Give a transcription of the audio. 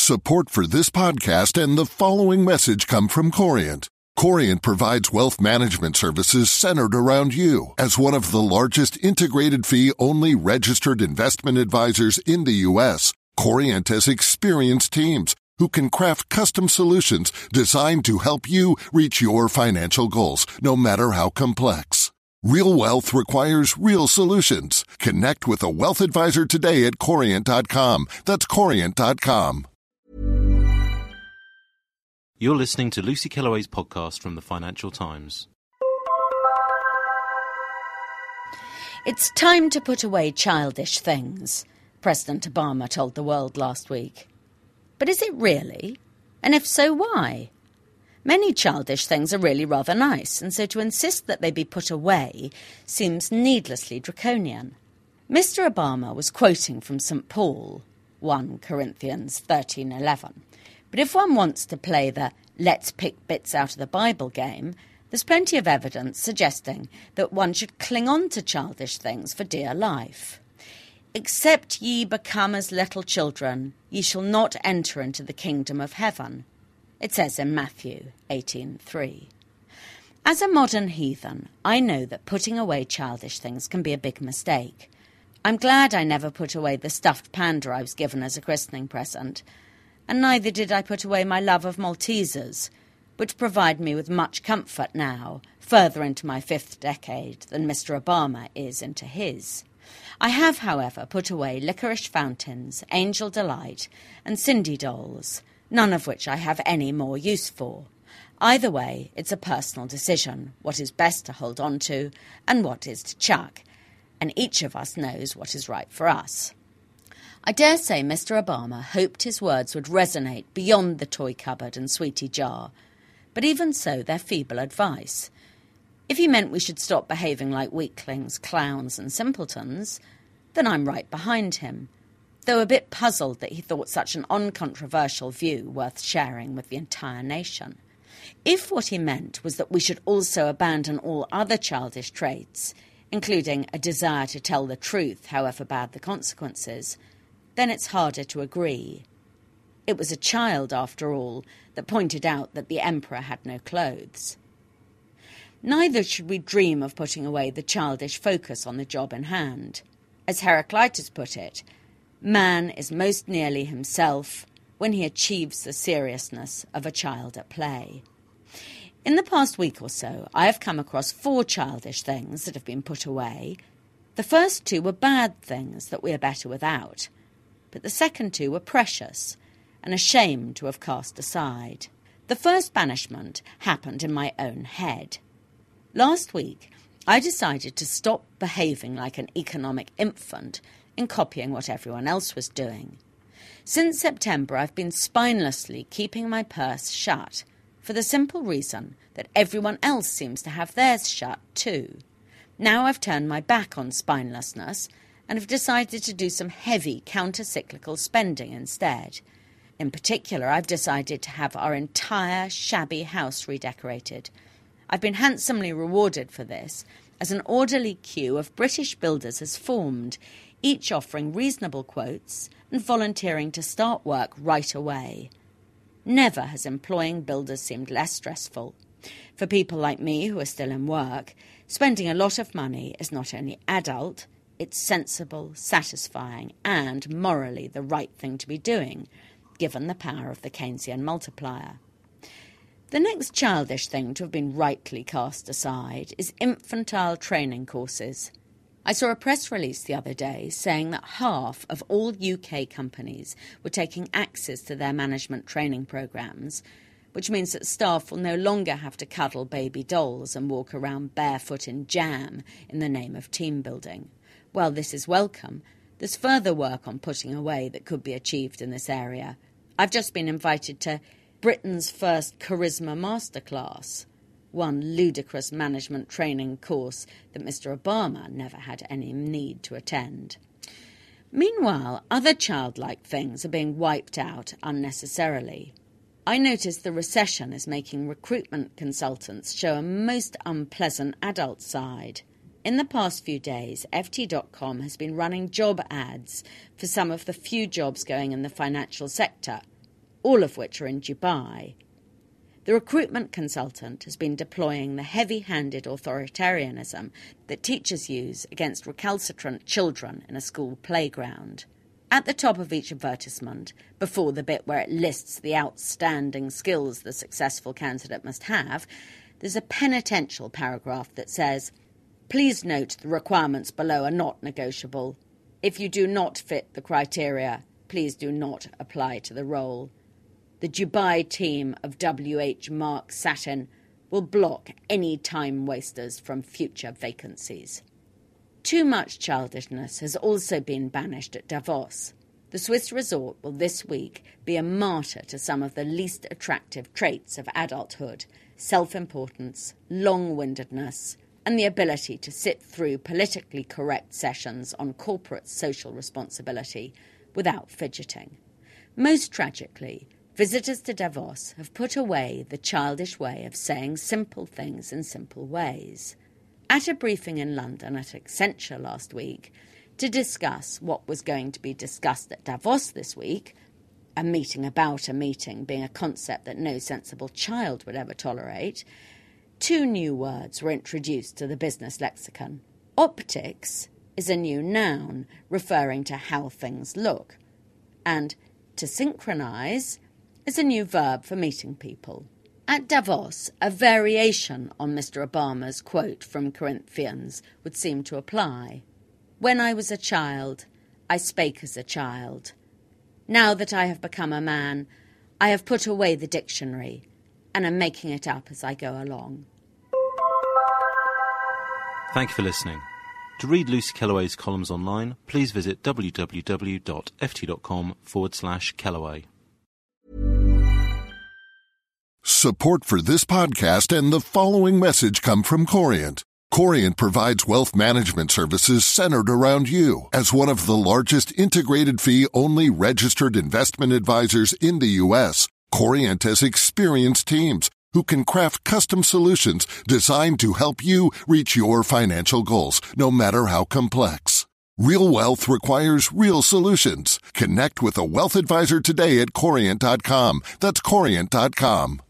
Support for this podcast and the following message come from Corient. Corient provides wealth management services centered around you. As one of the largest integrated fee-only registered investment advisors in the U.S., Corient has experienced teams who can craft custom solutions designed to help you reach your financial goals, no matter how complex. Real wealth requires real solutions. Connect with a wealth advisor today at Corient.com. That's Corient.com. You're listening to Lucy Kellaway's podcast from the Financial Times. It's time to put away childish things, President Obama told the world last week. But is it really? And if so, why? Many childish things are really rather nice, and so to insist that they be put away seems needlessly draconian. Mr. Obama was quoting from St. Paul, 1 Corinthians 13:11. But if one wants to play the let's pick bits out of the Bible game, there's plenty of evidence suggesting that one should cling on to childish things for dear life. Except ye become as little children, ye shall not enter into the kingdom of heaven. It says in Matthew 18:3. As a modern heathen, I know that putting away childish things can be a big mistake. I'm glad I never put away the stuffed panda I was given as a christening present, and neither did I put away my love of Maltesers, which provide me with much comfort now, further into my 5th decade than Mr. Obama is into his. I have, however, put away licorice fountains, Angel Delight, and Cindy dolls, none of which I have any more use for. Either way, it's a personal decision, what is best to hold on to and what is to chuck, and each of us knows what is right for us. I dare say Mr. Obama hoped his words would resonate beyond the toy cupboard and sweetie jar, but even so they're feeble advice. If he meant we should stop behaving like weaklings, clowns and simpletons, then I'm right behind him, though a bit puzzled that he thought such an uncontroversial view worth sharing with the entire nation. If what he meant was that we should also abandon all other childish traits, including a desire to tell the truth, however bad the consequences, then it's harder to agree. It was a child, after all, that pointed out that the emperor had no clothes. Neither should we dream of putting away the childish focus on the job in hand. As Heraclitus put it, man is most nearly himself when he achieves the seriousness of a child at play. In the past week or so, I have come across 4 childish things that have been put away. The first 2 were bad things that we are better without, but the second 2 were precious and a shame to have cast aside. The first banishment happened in my own head. Last week, I decided to stop behaving like an economic infant in copying what everyone else was doing. Since September, I've been spinelessly keeping my purse shut for the simple reason that everyone else seems to have theirs shut too. Now I've turned my back on spinelessness and have decided to do some heavy counter-cyclical spending instead. In particular, I've decided to have our entire shabby house redecorated. I've been handsomely rewarded for this, as an orderly queue of British builders has formed, each offering reasonable quotes and volunteering to start work right away. Never has employing builders seemed less stressful. For people like me who are still in work, spending a lot of money is not only adult, it's sensible, satisfying and morally the right thing to be doing, given the power of the Keynesian multiplier. The next childish thing to have been rightly cast aside is infantile training courses. I saw a press release the other day saying that half of all UK companies were taking axes to their management training programmes, which means that staff will no longer have to cuddle baby dolls and walk around barefoot in jam in the name of team building. While this is welcome, there's further work on putting away that could be achieved in this area. I've just been invited to Britain's first Charisma Masterclass, one ludicrous management training course that Mr. Obama never had any need to attend. Meanwhile, other childlike things are being wiped out unnecessarily. I noticed the recession is making recruitment consultants show a most unpleasant adult side. In the past few days, FT.com has been running job ads for some of the few jobs going in the financial sector, all of which are in Dubai. The recruitment consultant has been deploying the heavy-handed authoritarianism that teachers use against recalcitrant children in a school playground. At the top of each advertisement, before the bit where it lists the outstanding skills the successful candidate must have, there's a penitential paragraph that says, "Please note the requirements below are not negotiable. If you do not fit the criteria, please do not apply to the role. The Dubai team of WH Mark Satin will block any time wasters from future vacancies." Too much childishness has also been banished at Davos. The Swiss resort will this week be a martyr to some of the least attractive traits of adulthood: self-importance, long-windedness, and the ability to sit through politically correct sessions on corporate social responsibility without fidgeting. Most tragically, visitors to Davos have put away the childish way of saying simple things in simple ways. At a briefing in London at Accenture last week to discuss what was going to be discussed at Davos this week, a meeting about a meeting being a concept that no sensible child would ever tolerate, 2 new words were introduced to the business lexicon. Optics is a new noun referring to how things look, and to synchronise is a new verb for meeting people. At Davos, a variation on Mr. Obama's quote from Corinthians would seem to apply. "When I was a child, I spake as a child. Now that I have become a man, I have put away the dictionary and am making it up as I go along." Thank you for listening. To read Lucy Kellaway's columns online, please visit www.ft.com/Kellaway. Support for this podcast and the following message come from Corient. Corient provides wealth management services centered around you. As one of the largest integrated fee-only registered investment advisors in the U.S., Corient has experienced teams who can craft custom solutions designed to help you reach your financial goals, no matter how complex. Real wealth requires real solutions. Connect with a wealth advisor today at Corient.com. That's Corient.com.